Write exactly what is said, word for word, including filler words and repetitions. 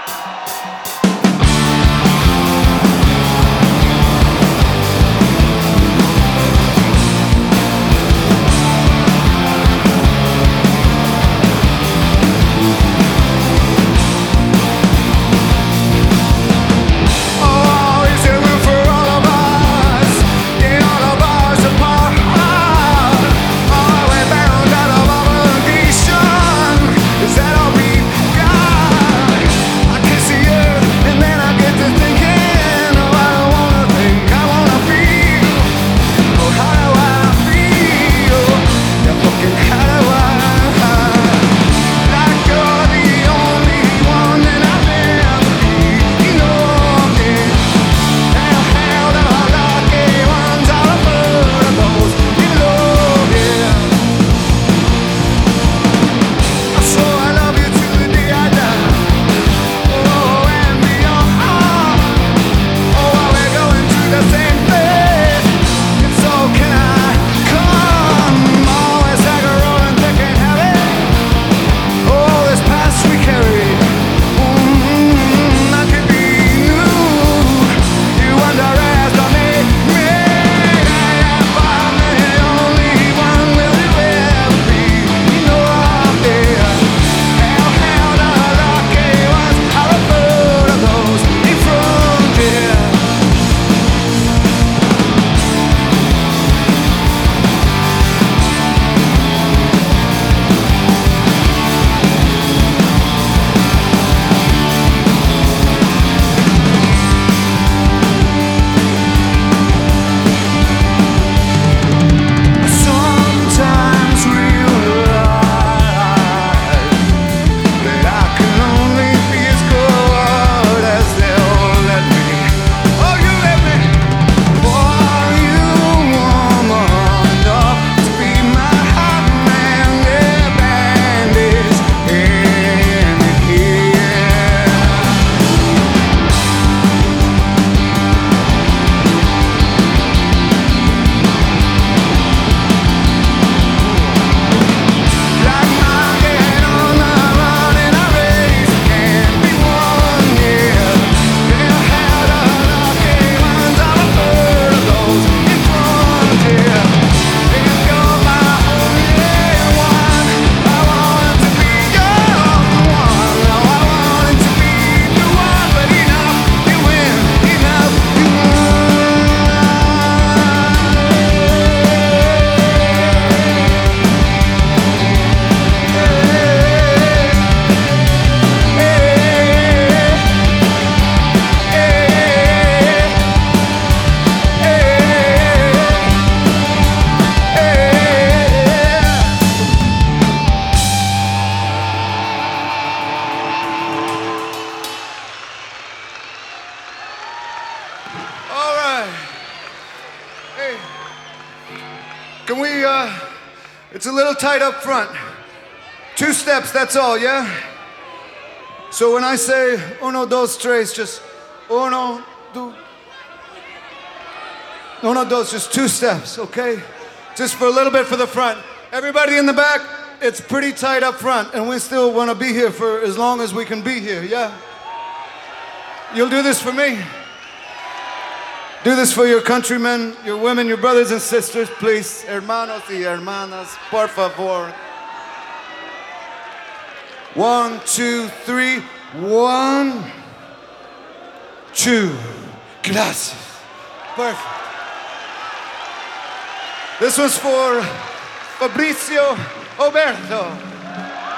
Can we, uh, it's a little tight up front. Two steps, that's all, yeah? So when I say uno, dos, tres, just uno, do, uno, dos, just two steps, okay? Just for a little bit for the front. Everybody in the back, it's pretty tight up front, and we still want to be here for as long as we can be here, yeah? You'll do this for me? Do this for your countrymen, your women, your brothers and sisters, please. Hermanos y hermanas, por favor. One, two, three. One, two. Gracias. Perfect. This one's for Fabricio Oberto.